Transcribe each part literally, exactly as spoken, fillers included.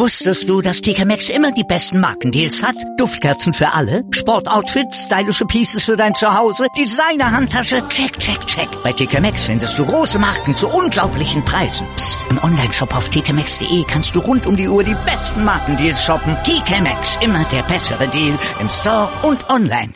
Wusstest du, dass T K Maxx immer die besten Markendeals hat? Duftkerzen für alle, Sportoutfits, stylische Pieces für dein Zuhause, Designer-Handtasche, check, check, check. Bei T K Maxx findest du große Marken zu unglaublichen Preisen. Psst. Im Onlineshop auf t k maxx punkt d e kannst du rund um die Uhr die besten Markendeals shoppen. T K Maxx, immer der bessere Deal im Store und online.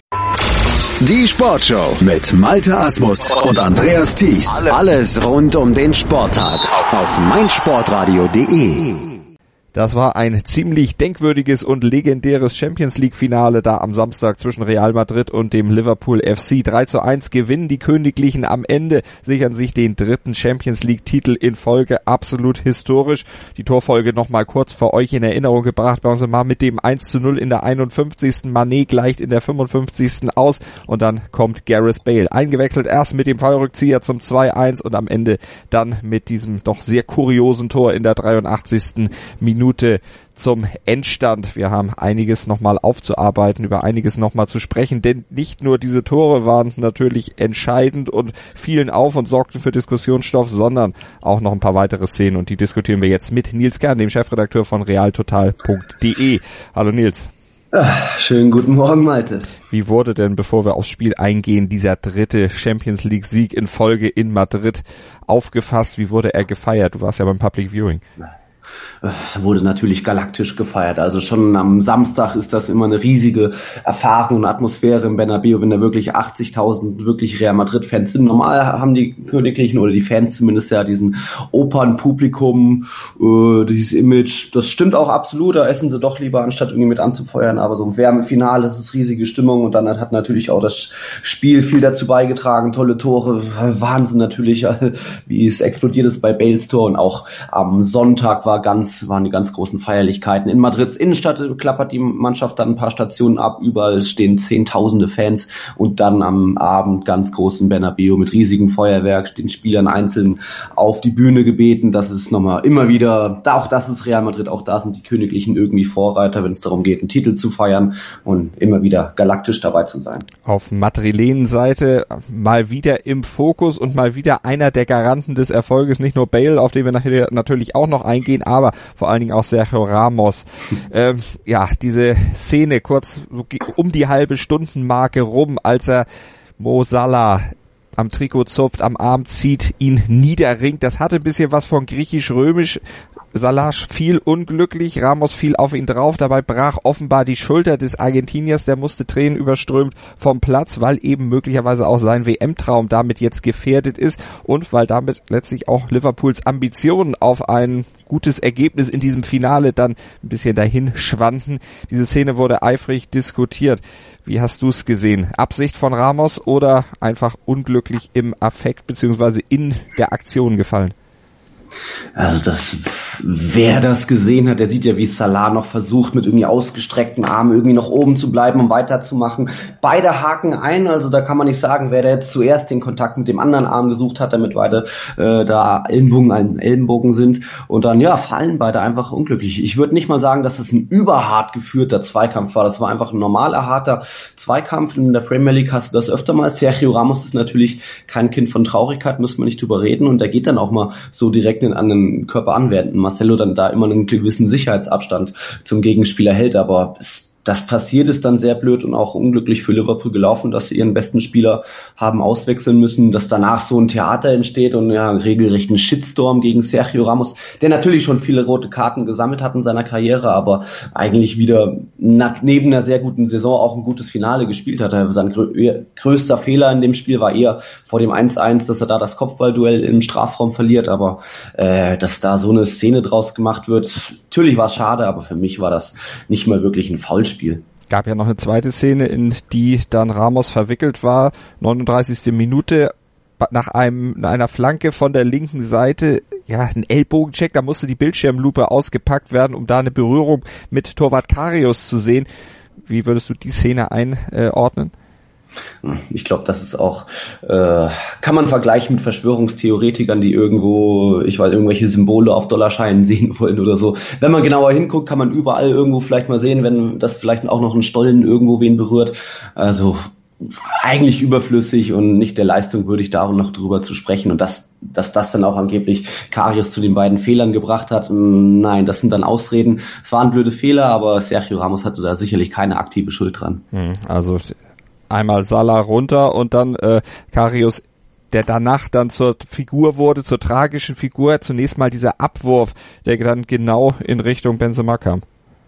Die Sportshow mit Malte Asmus und Andreas Thies. Alles rund um den Sporttag auf meinsportradio punkt de. Das war ein ziemlich denkwürdiges und legendäres Champions-League-Finale da am Samstag zwischen Real Madrid und dem Liverpool F C. drei zu eins gewinnen die Königlichen am Ende, sichern sich den dritten Champions-League-Titel in Folge. Absolut historisch. Die Torfolge nochmal kurz für euch in Erinnerung gebracht. Bei uns mal mit dem eins zu null in der einundfünfzigsten Mané gleicht in der fünfundfünfzigsten aus und dann kommt Gareth Bale. Eingewechselt erst mit dem Fallrückzieher zum zwei eins und am Ende dann mit diesem doch sehr kuriosen Tor in der dreiundachtzigsten Minute zum Endstand. Wir haben einiges nochmal aufzuarbeiten, über einiges nochmal zu sprechen, denn nicht nur diese Tore waren natürlich entscheidend und fielen auf und sorgten für Diskussionsstoff, sondern auch noch ein paar weitere Szenen und die diskutieren wir jetzt mit Nils Kern, dem Chefredakteur von realtotal punkt de. Hallo Nils. Ach, schönen guten Morgen, Malte. Wie wurde denn, bevor wir aufs Spiel eingehen, dieser dritte Champions-League-Sieg in Folge in Madrid aufgefasst? Wie wurde er gefeiert? Du warst ja beim Public Viewing. Wurde natürlich galaktisch gefeiert. Also schon am Samstag ist das immer eine riesige Erfahrung und Atmosphäre im Bernabeu, wenn da wirklich achtzigtausend wirklich Real Madrid-Fans sind. Normal haben die Königlichen oder die Fans zumindest ja diesen Opernpublikum, äh, dieses Image. Das stimmt auch absolut. Da essen sie doch lieber, anstatt irgendwie mit anzufeuern. Aber so im Wärmefinale ist es riesige Stimmung und dann hat natürlich auch das Spiel viel dazu beigetragen. Tolle Tore, Wahnsinn natürlich, wie es explodiert ist bei Bales Tor. Und auch am Sonntag war ganz, waren die ganz großen Feierlichkeiten. In Madrids Innenstadt klappert die Mannschaft dann ein paar Stationen ab. Überall stehen zehntausende Fans und dann am Abend ganz großen Bernabeu mit riesigem Feuerwerk, den Spielern einzeln auf die Bühne gebeten. Das ist nochmal immer wieder, auch das ist Real Madrid, auch da sind die Königlichen irgendwie Vorreiter, wenn es darum geht, einen Titel zu feiern und immer wieder galaktisch dabei zu sein. Auf Madrilenenseite mal wieder im Fokus und mal wieder einer der Garanten des Erfolges, nicht nur Bale, auf den wir nachher natürlich auch noch eingehen, aber vor allen Dingen auch Sergio Ramos. Ähm, ja, diese Szene kurz um die halbe Stundenmarke rum, als er Mo Salah am Trikot zupft, am Arm zieht, ihn niederringt. Das hatte ein bisschen was von griechisch-römisch. Salah fiel unglücklich, Ramos fiel auf ihn drauf, dabei brach offenbar die Schulter des Argentiniers, der musste tränenüberströmt vom Platz, weil eben möglicherweise auch sein W M-Traum damit jetzt gefährdet ist und weil damit letztlich auch Liverpools Ambitionen auf ein gutes Ergebnis in diesem Finale dann ein bisschen dahin schwanden. Diese Szene wurde eifrig diskutiert. Wie hast du es gesehen? Absicht von Ramos oder einfach unglücklich im Affekt beziehungsweise in der Aktion gefallen? Also das, wer das gesehen hat, der sieht ja, wie Salah noch versucht, mit irgendwie ausgestreckten Armen irgendwie noch oben zu bleiben, um weiterzumachen. Beide haken ein, also da kann man nicht sagen, wer da jetzt zuerst den Kontakt mit dem anderen Arm gesucht hat, damit beide äh, da Ellenbogen an Ellenbogen sind. Und dann, ja, fallen beide einfach unglücklich. Ich würde nicht mal sagen, dass das ein überhart geführter Zweikampf war. Das war einfach ein normaler, harter Zweikampf. In der Premier League hast du das öfter mal. Sergio Ramos ist natürlich kein Kind von Traurigkeit, müssen wir nicht drüber reden. Und der geht dann auch mal so direkt an den Körper anwenden. Marcelo dann da immer einen gewissen Sicherheitsabstand zum Gegenspieler hält, aber es das passiert ist dann sehr blöd und auch unglücklich für Liverpool gelaufen, dass sie ihren besten Spieler haben auswechseln müssen, dass danach so ein Theater entsteht und ja, regelrecht ein Shitstorm gegen Sergio Ramos, der natürlich schon viele rote Karten gesammelt hat in seiner Karriere, aber eigentlich wieder neben einer sehr guten Saison auch ein gutes Finale gespielt hat. Sein grö- größter Fehler in dem Spiel war eher vor dem eins eins, dass er da das Kopfballduell im Strafraum verliert, aber äh, dass da so eine Szene draus gemacht wird, natürlich war es schade, aber für mich war das nicht mal wirklich ein Foulspiel. Gab ja noch eine zweite Szene, in die dann Ramos verwickelt war, neununddreißigste Minute, nach einem nach einer Flanke von der linken Seite, ja, ein Ellbogencheck, da musste die Bildschirmlupe ausgepackt werden, um da eine Berührung mit Torwart Karius zu sehen. Wie würdest du die Szene einordnen? Ich glaube, das ist auch, äh, kann man vergleichen mit Verschwörungstheoretikern, die irgendwo, ich weiß, irgendwelche Symbole auf Dollarscheinen sehen wollen oder so. Wenn man genauer hinguckt, kann man überall irgendwo vielleicht mal sehen, wenn das vielleicht auch noch ein Stollen irgendwo wen berührt. Also eigentlich überflüssig und nicht der Leistung würdig, da noch drüber zu sprechen. Und das dass das dann auch angeblich Karius zu den beiden Fehlern gebracht hat. Nein, das sind dann Ausreden. Es waren blöde Fehler, aber Sergio Ramos hatte da sicherlich keine aktive Schuld dran. Also einmal Salah runter und dann äh, Karius, der danach dann zur Figur wurde, zur tragischen Figur. Zunächst mal dieser Abwurf, der dann genau in Richtung Benzema kam.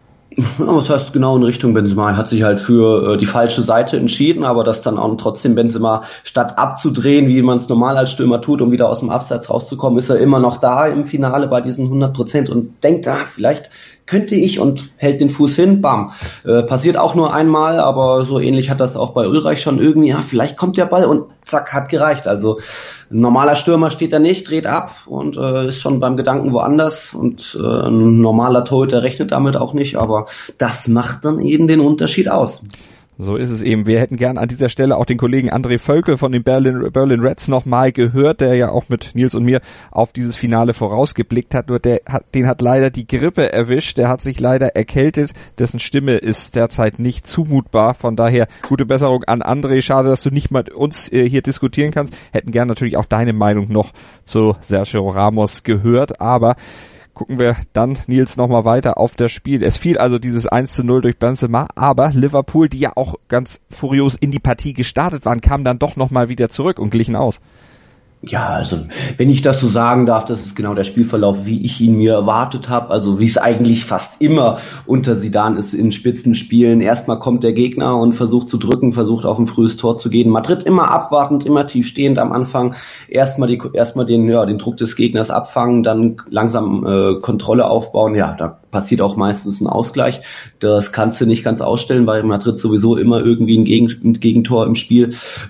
Was heißt genau in Richtung Benzema? Er hat sich halt für äh, die falsche Seite entschieden, aber dass dann auch trotzdem Benzema, statt abzudrehen, wie man es normal als Stürmer tut, um wieder aus dem Abseits rauszukommen, ist er immer noch da im Finale bei diesen hundert Prozent und denkt, ah, vielleicht könnte ich, und hält den Fuß hin, bam. Äh, passiert auch nur einmal, aber so ähnlich hat das auch bei Ulreich schon irgendwie, ja, vielleicht kommt der Ball und zack, hat gereicht. Also ein normaler Stürmer steht da nicht, dreht ab und äh, ist schon beim Gedanken woanders und äh, ein normaler Torhüter rechnet damit auch nicht, aber das macht dann eben den Unterschied aus. So ist es eben. Wir hätten gern an dieser Stelle auch den Kollegen André Völkel von den Berlin, Berlin Reds nochmal gehört, der ja auch mit Nils und mir auf dieses Finale vorausgeblickt hat. Nur der hat, den hat leider die Grippe erwischt. Der hat sich leider erkältet. Dessen Stimme ist derzeit nicht zumutbar. Von daher gute Besserung an André. Schade, dass du nicht mit uns äh, hier diskutieren kannst. Hätten gern natürlich auch deine Meinung noch zu Sergio Ramos gehört. Aber gucken wir dann, Nils, nochmal weiter auf das Spiel. Es fiel also dieses eins zu null durch Benzema, aber Liverpool, die ja auch ganz furios in die Partie gestartet waren, kamen dann doch nochmal wieder zurück und glichen aus. Ja, also wenn ich das so sagen darf, das ist genau der Spielverlauf, wie ich ihn mir erwartet habe, also wie es eigentlich fast immer unter Zidane ist in Spitzenspielen. Erstmal kommt der Gegner und versucht zu drücken, versucht auf ein frühes Tor zu gehen. Madrid immer abwartend, immer tief stehend am Anfang. Erstmal die erstmal den ja den Druck des Gegners abfangen, dann langsam äh, Kontrolle aufbauen. Ja, da passiert auch meistens ein Ausgleich. Das kannst du nicht ganz ausstellen, weil Madrid sowieso immer irgendwie ein, Gegen, ein Gegentor im Spiel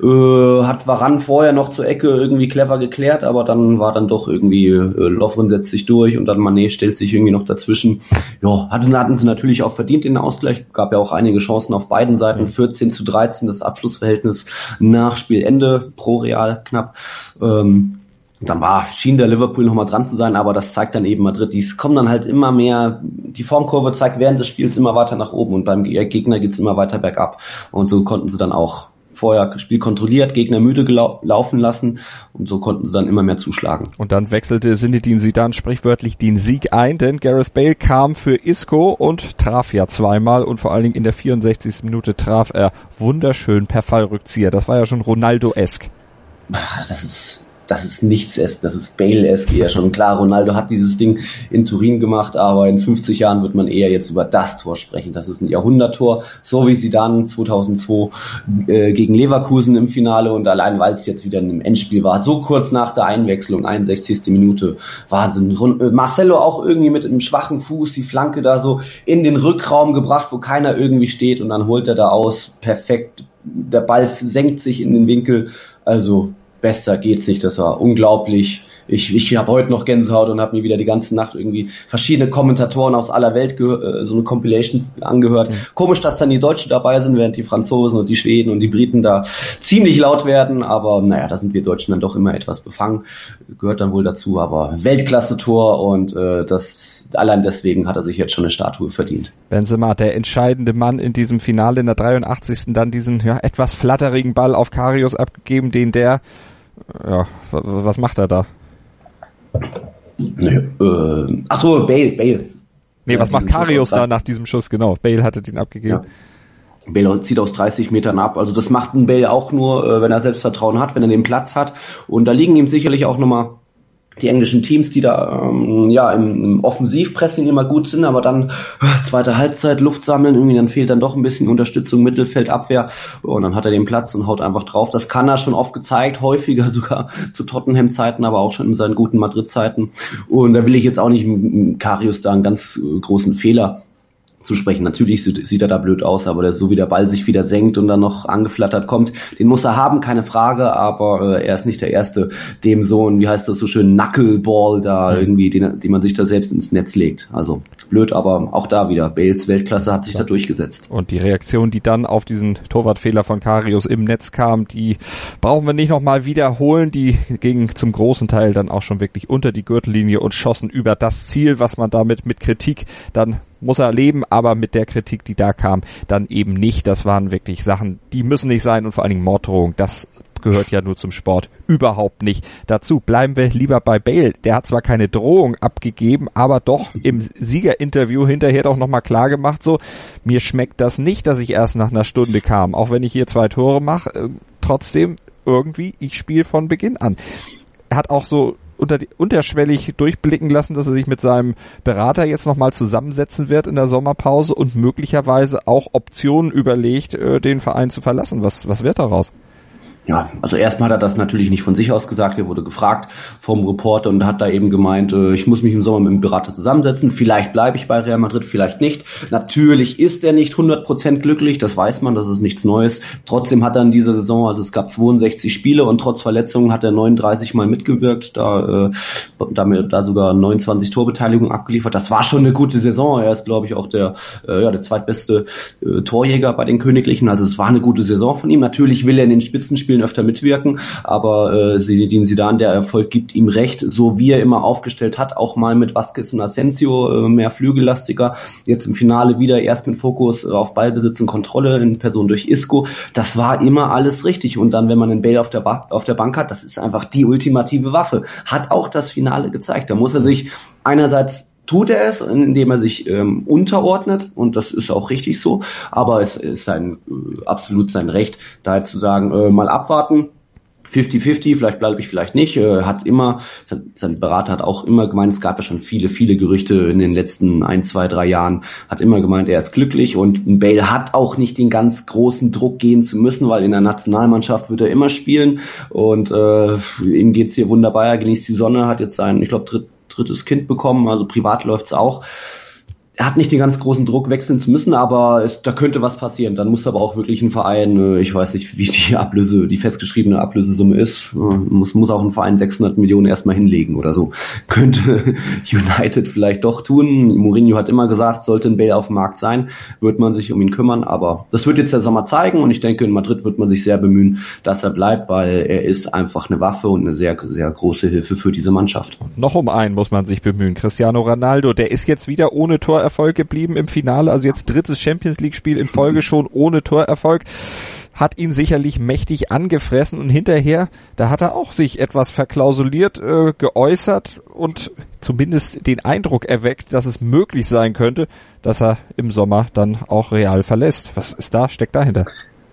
äh, hat. Varane vorher noch zur Ecke irgendwie clever geklärt, aber dann war dann doch irgendwie äh, Lovren setzt sich durch und dann Mané stellt sich irgendwie noch dazwischen. Ja, hatten, hatten sie natürlich auch verdient den Ausgleich. Gab ja auch einige Chancen auf beiden Seiten. vierzehn zu dreizehn das Abschlussverhältnis nach Spielende pro Real knapp. Ähm, Dann war, schien der Liverpool nochmal dran zu sein, aber das zeigt dann eben Madrid. Die kommen dann halt immer mehr, die Formkurve zeigt während des Spiels immer weiter nach oben und beim Gegner geht's immer weiter bergab. Und so konnten sie dann auch vorher das Spiel kontrolliert, Gegner müde gelau- laufen lassen und so konnten sie dann immer mehr zuschlagen. Und dann wechselte Zinedine Zidane sprichwörtlich den Sieg ein, denn Gareth Bale kam für Isco und traf ja zweimal und vor allen Dingen in der vierundsechzigsten Minute traf er wunderschön per Fallrückzieher. Das war ja schon Ronaldo-esk. Das ist Das ist nichts, das ist Bale-esque eher schon. Klar, Ronaldo hat dieses Ding in Turin gemacht, aber in fünfzig Jahren wird man eher jetzt über das Tor sprechen. Das ist ein Jahrhunderttor, so wie Zidane zweitausendzwei äh, gegen Leverkusen im Finale und allein, weil es jetzt wieder in einem Endspiel war, so kurz nach der Einwechslung, einundsechzigste Minute, Wahnsinn. Marcelo auch irgendwie mit einem schwachen Fuß die Flanke da so in den Rückraum gebracht, wo keiner irgendwie steht und dann holt er da aus, perfekt, der Ball senkt sich in den Winkel, also besser geht's nicht, das war unglaublich. Ich, ich habe heute noch Gänsehaut und habe mir wieder die ganze Nacht irgendwie verschiedene Kommentatoren aus aller Welt ge- so eine Compilation angehört. Mhm. Komisch, dass dann die Deutschen dabei sind, während die Franzosen und die Schweden und die Briten da ziemlich laut werden, aber naja, da sind wir Deutschen dann doch immer etwas befangen, gehört dann wohl dazu, aber Weltklasse-Tor und äh, das allein deswegen hat er sich jetzt schon eine Statue verdient. Benzema, der entscheidende Mann in diesem Finale in der dreiundachtzigsten dann diesen ja, etwas flatterigen Ball auf Karius abgegeben, den der ja, was macht er da? Nee, äh, ach so, Bale, Bale. Nee, was macht Karius da nach diesem Schuss? Genau, Bale hatte den abgegeben. Ja. Bale zieht aus dreißig Metern ab. Also das macht ein Bale auch nur, äh, wenn er Selbstvertrauen hat, wenn er den Platz hat. Und da liegen ihm sicherlich auch nochmal die englischen Teams, die da ähm, ja im, im Offensivpressing immer gut sind, aber dann äh, zweite Halbzeit Luft sammeln, irgendwie dann fehlt dann doch ein bisschen Unterstützung, Mittelfeld, Abwehr und dann hat er den Platz und haut einfach drauf. Das kann er schon oft gezeigt, häufiger sogar zu Tottenham-Zeiten, aber auch schon in seinen guten Madrid-Zeiten. Und da will ich jetzt auch nicht mit Karius da einen ganz äh, großen Fehler zu sprechen. Natürlich sieht, sieht er da blöd aus, aber der, so wie der Ball sich wieder senkt und dann noch angeflattert kommt, den muss er haben, keine Frage, aber äh, er ist nicht der Erste, dem so ein, wie heißt das so schön, Knuckleball da irgendwie, den, den man sich da selbst ins Netz legt. Also blöd, aber auch da wieder, Bales Weltklasse hat sich da durchgesetzt. Und die Reaktion, die dann auf diesen Torwartfehler von Karius im Netz kam, die brauchen wir nicht nochmal wiederholen, die gingen zum großen Teil dann auch schon wirklich unter die Gürtellinie und schossen über das Ziel, was man damit mit Kritik dann muss er leben, aber mit der Kritik, die da kam, dann eben nicht. Das waren wirklich Sachen, die müssen nicht sein und vor allen Dingen Morddrohung, das gehört ja nur zum Sport überhaupt nicht dazu. Bleiben wir lieber bei Bale. Der hat zwar keine Drohung abgegeben, aber doch im Siegerinterview hinterher doch nochmal klar gemacht, so, mir schmeckt das nicht, dass ich erst nach einer Stunde kam. Auch wenn ich hier zwei Tore mache, äh, trotzdem irgendwie, ich spiele von Beginn an. Er hat auch so unter die, unterschwellig durchblicken lassen, dass er sich mit seinem Berater jetzt nochmal zusammensetzen wird in der Sommerpause und möglicherweise auch Optionen überlegt, äh, den Verein zu verlassen. Was, was wird daraus? Ja, also erstmal hat er das natürlich nicht von sich aus gesagt, er wurde gefragt vom Reporter und hat da eben gemeint, äh, ich muss mich im Sommer mit dem Berater zusammensetzen, vielleicht bleibe ich bei Real Madrid, vielleicht nicht. Natürlich ist er nicht hundert Prozent glücklich, das weiß man, das ist nichts Neues. Trotzdem hat er in dieser Saison, also es gab zweiundsechzig Spiele und trotz Verletzungen hat er neununddreißig Mal mitgewirkt, da, äh, damit, da sogar neunundzwanzig Torbeteiligungen abgeliefert. Das war schon eine gute Saison, er ist glaube ich auch der, äh, ja, der zweitbeste äh, Torjäger bei den Königlichen, also es war eine gute Saison von ihm. Natürlich will er in den Spitzenspielen öfter mitwirken, aber äh, Zinedine Zidane, der Erfolg gibt ihm recht, so wie er immer aufgestellt hat, auch mal mit Vázquez und Asensio, äh, mehr flügellastiger, jetzt im Finale wieder erst mit Fokus äh, auf Ballbesitz und Kontrolle in Person durch Isco, das war immer alles richtig und dann, wenn man einen Bale auf der, ba- auf der Bank hat, das ist einfach die ultimative Waffe, hat auch das Finale gezeigt, da muss er sich einerseits tut er es, indem er sich ähm, unterordnet und das ist auch richtig so, aber es ist sein, äh, absolut sein Recht, da jetzt zu sagen, äh, mal abwarten, fünfzig fünfzig, vielleicht bleibe ich, vielleicht nicht, äh, hat immer, sein, sein Berater hat auch immer gemeint, es gab ja schon viele, viele Gerüchte in den letzten ein, zwei, drei Jahren, hat immer gemeint, er ist glücklich und Bale hat auch nicht den ganz großen Druck gehen zu müssen, weil in der Nationalmannschaft wird er immer spielen und äh, ihm geht's hier wunderbar, er genießt die Sonne, hat jetzt sein, ich glaube, dritt drittes Kind bekommen, also privat läuft's auch. Er hat nicht den ganz großen Druck, wechseln zu müssen, aber es, da könnte was passieren. Dann muss aber auch wirklich ein Verein, ich weiß nicht, wie die Ablöse, die festgeschriebene Ablösesumme ist, muss, muss auch ein Verein sechshundert Millionen erstmal hinlegen oder so. Könnte United vielleicht doch tun. Mourinho hat immer gesagt, sollte ein Bale auf dem Markt sein, wird man sich um ihn kümmern, aber das wird jetzt der Sommer zeigen und ich denke, in Madrid wird man sich sehr bemühen, dass er bleibt, weil er ist einfach eine Waffe und eine sehr, sehr große Hilfe für diese Mannschaft. Noch um einen muss man sich bemühen. Cristiano Ronaldo, der ist jetzt wieder ohne Torerfolg geblieben im Finale, also jetzt drittes Champions-League-Spiel in Folge schon ohne Torerfolg, hat ihn sicherlich mächtig angefressen und hinterher, da hat er auch sich etwas verklausuliert, äh, geäußert und zumindest den Eindruck erweckt, dass es möglich sein könnte, dass er im Sommer dann auch Real verlässt. Was ist da, steckt dahinter?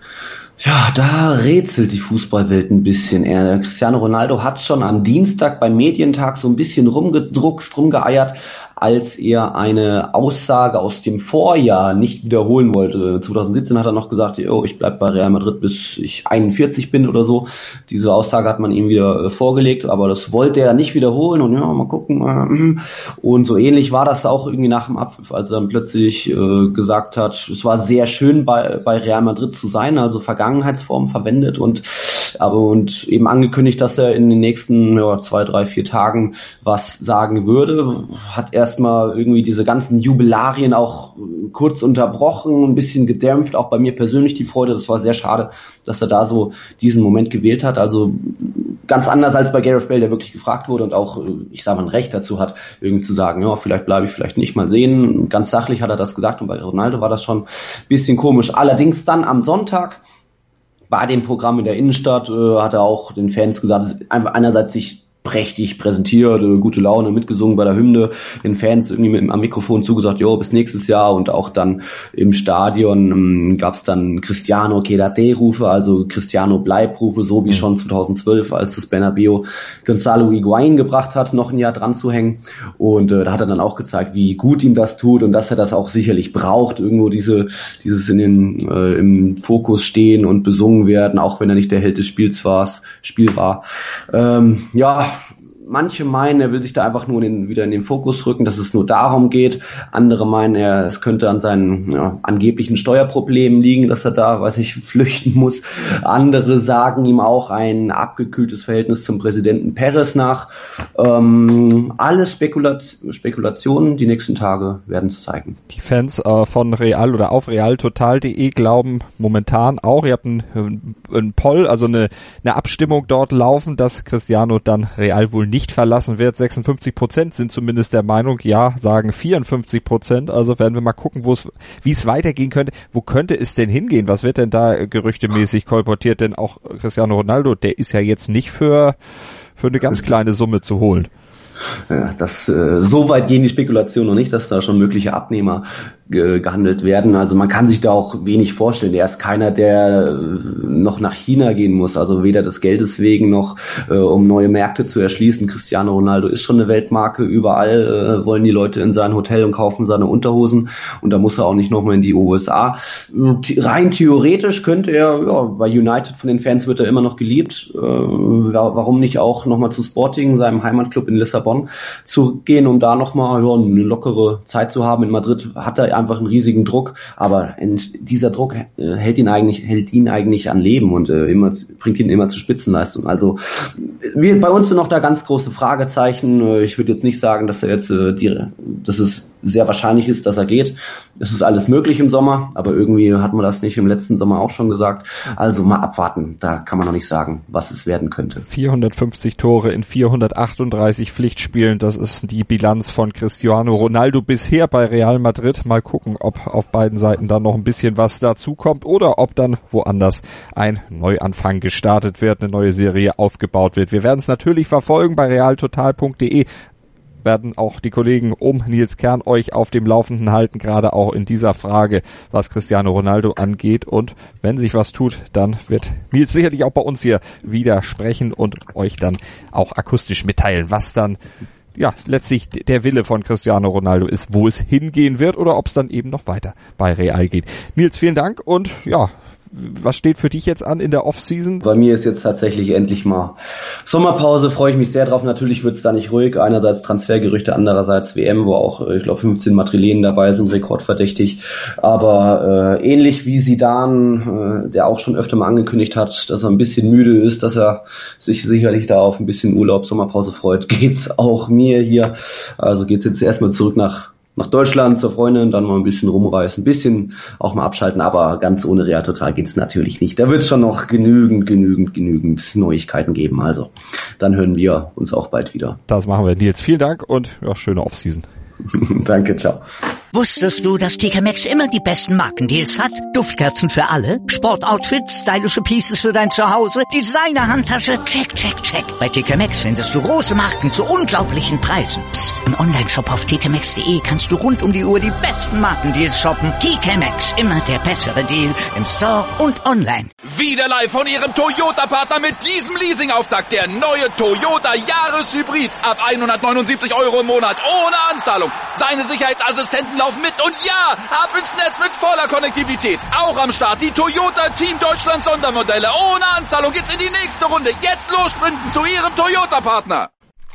Ja, da rätselt die Fußballwelt ein bisschen eher. Cristiano Ronaldo hat schon am Dienstag beim Medientag so ein bisschen rumgedruckst, rumgeeiert, als er eine Aussage aus dem Vorjahr nicht wiederholen wollte. zwanzig siebzehn hat er noch gesagt, oh, ich bleib bei Real Madrid, bis ich einundvierzig bin oder so. Diese Aussage hat man ihm wieder äh, vorgelegt, aber das wollte er nicht wiederholen und ja, mal gucken. Äh, und so ähnlich war das auch irgendwie nach dem Abpfiff, als er dann plötzlich äh, gesagt hat, es war sehr schön bei, bei Real Madrid zu sein, also Vergangenheitsform verwendet und aber und eben angekündigt, dass er in den nächsten ja, zwei, drei, vier Tagen was sagen würde. Hat erstmal irgendwie diese ganzen Jubilarien auch kurz unterbrochen, ein bisschen gedämpft, auch bei mir persönlich die Freude. Das war sehr schade, dass er da so diesen Moment gewählt hat. Also ganz anders als bei Gareth Bale, der wirklich gefragt wurde und auch, ich sage mal, ein Recht dazu hat, irgendwie zu sagen, ja, vielleicht bleibe ich, vielleicht nicht, mal sehen. Ganz sachlich hat er das gesagt und bei Ronaldo war das schon ein bisschen komisch. Allerdings dann am Sonntag bei dem Programm in der Innenstadt äh, hat er auch den Fans gesagt, es ist einfach einerseits sich prächtig präsentiert, gute Laune, mitgesungen bei der Hymne, den Fans irgendwie mit, am Mikrofon zugesagt, jo, bis nächstes Jahr und auch dann im Stadion ähm, gab es dann Cristiano Quédate-Rufe, also Cristiano Bleib-Rufe, so wie mhm. schon zweitausendzwölf, als das Bernabéu Gonzalo Higuaín gebracht hat, noch ein Jahr dran zu hängen und äh, da hat er dann auch gezeigt, wie gut ihm das tut und dass er das auch sicherlich braucht, irgendwo diese dieses in den äh, im Fokus stehen und besungen werden, auch wenn er nicht der Held des Spiels war, Spiel war. Ähm, ja, manche meinen, er will sich da einfach nur in den, wieder in den Fokus rücken, dass es nur darum geht. Andere meinen, er, es könnte an seinen ja, angeblichen Steuerproblemen liegen, dass er da, weiß ich, flüchten muss. Andere sagen ihm auch ein abgekühltes Verhältnis zum Präsidenten Perez nach. Ähm, alles Spekulat- Spekulationen, die nächsten Tage werden es zeigen. Die Fans äh, von Real oder auf realtotal punkt de glauben momentan auch, ihr habt einen, einen Poll, also eine, eine Abstimmung dort laufen, dass Cristiano dann Real wohl nicht nicht verlassen wird. sechsundfünfzig Prozent sind zumindest der Meinung, ja, sagen vierundfünfzig Prozent. Also werden wir mal gucken, wo es, wie es weitergehen könnte. Wo könnte es denn hingehen? Was wird denn da gerüchtemäßig kolportiert? Denn auch Cristiano Ronaldo, der ist ja jetzt nicht für, für eine ganz kleine Summe zu holen. Ja, das, äh, so weit gehen die Spekulationen noch nicht, dass da schon mögliche Abnehmer ge- gehandelt werden. Also man kann sich da auch wenig vorstellen. Er ist keiner, der äh, noch nach China gehen muss. Also weder des Geldes wegen noch, äh, um neue Märkte zu erschließen. Cristiano Ronaldo ist schon eine Weltmarke. Überall äh, wollen die Leute in sein Hotel und kaufen seine Unterhosen. Und da muss er auch nicht nochmal in die U S A. Rein theoretisch könnte er, ja, bei United von den Fans wird er immer noch geliebt. Äh, warum nicht auch nochmal zu Sporting, seinem Heimatclub in Lissabon, zurückgehen, um da nochmal ja, eine lockere Zeit zu haben. In Madrid hat er einfach einen riesigen Druck, aber in, dieser Druck äh, hält ihn eigentlich hält ihn eigentlich an Leben und äh, immer bringt ihn immer zu Spitzenleistung. Also wir, bei uns sind noch da ganz große Fragezeichen. Ich würde jetzt nicht sagen, dass er jetzt äh, die, dass es sehr wahrscheinlich ist, dass er geht. Es ist alles möglich im Sommer, aber irgendwie hat man das nicht im letzten Sommer auch schon gesagt. Also mal abwarten. Da kann man noch nicht sagen, was es werden könnte. vierhundertfünfzig Tore in vierhundertachtunddreißig Pflichtspielen. Das ist die Bilanz von Cristiano Ronaldo bisher bei Real Madrid. Mal gucken, ob auf beiden Seiten dann noch ein bisschen was dazukommt oder ob dann woanders ein Neuanfang gestartet wird, eine neue Serie aufgebaut wird. Wir werden es natürlich verfolgen bei realtotal punkt de. Werden auch die Kollegen um Nils Kern euch auf dem Laufenden halten, gerade auch in dieser Frage, was Cristiano Ronaldo angeht. Und wenn sich was tut, dann wird Nils sicherlich auch bei uns hier wieder sprechen und euch dann auch akustisch mitteilen, was dann ja letztlich der Wille von Cristiano Ronaldo ist, wo es hingehen wird oder ob es dann eben noch weiter bei Real geht. Nils, vielen Dank und ja, was steht für dich jetzt an in der Offseason? Bei mir ist jetzt tatsächlich endlich mal Sommerpause, freue ich mich sehr drauf. Natürlich wird es da nicht ruhig. Einerseits Transfergerüchte, andererseits W M, wo auch, ich glaube, fünfzehn Madrilenen dabei sind, rekordverdächtig. Aber äh, ähnlich wie Zidane, äh, der auch schon öfter mal angekündigt hat, dass er ein bisschen müde ist, dass er sich sicherlich da auf ein bisschen Urlaub, Sommerpause freut, geht's auch mir hier. Also geht's jetzt erstmal zurück nach nach Deutschland zur Freundin, dann mal ein bisschen rumreisen, ein bisschen auch mal abschalten, aber ganz ohne Real Total geht's natürlich nicht. Da wird schon noch genügend, genügend, genügend Neuigkeiten geben. Also dann hören wir uns auch bald wieder. Das machen wir, Nils. Vielen Dank und ja, schöne Offseason. Danke, ciao. Wusstest du, dass T K Maxx immer die besten Markendeals hat? Duftkerzen für alle, Sportoutfits, stylische Pieces für dein Zuhause, Designer-Handtasche, check, check, check. Bei T K Maxx findest du große Marken zu unglaublichen Preisen. Psst. Im Onlineshop auf t k maxx punkt de kannst du rund um die Uhr die besten Markendeals shoppen. T K Maxx, immer der bessere Deal im Store und online. Wieder live von Ihrem Toyota-Partner mit diesem Leasing-Auftakt. Der neue Toyota Jahreshybrid. Ab hundertneunundsiebzig Euro im Monat. Ohne Anzahlung. Seine Sicherheitsassistenten laufen mit. Und ja, ab ins Netz mit voller Konnektivität. Auch am Start die Toyota Team Deutschland Sondermodelle. Ohne Anzahlung geht's in die nächste Runde. Jetzt los sprinten zu Ihrem Toyota-Partner.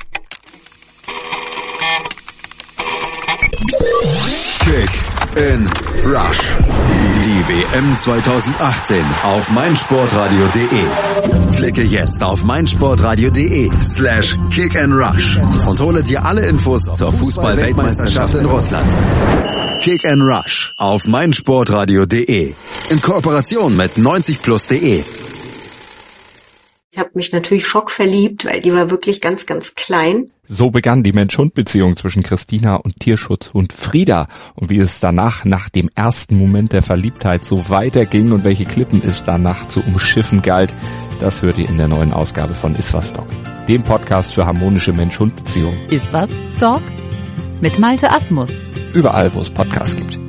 Kick in Rush. Die W M zweitausendachtzehn auf meinsportradio.de. Klicke jetzt auf meinsportradio.de slash Kick and Rush und hole dir alle Infos zur Fußball-Weltmeisterschaft in Russland. Kick and Rush auf meinsportradio.de. In Kooperation mit neunzig plus punkt de. Ich habe mich natürlich schockverliebt, weil die war wirklich ganz, ganz klein. So begann die Mensch-Hund-Beziehung zwischen Christina und Tierschutzhund Frieda. Und wie es danach, nach dem ersten Moment der Verliebtheit, so weiterging und welche Klippen es danach zu umschiffen galt, das hört ihr in der neuen Ausgabe von Iswas Dog, dem Podcast für harmonische Mensch-Hund-Beziehungen. Iswas Dog? Mit Malte Asmus. Überall, wo es Podcasts gibt.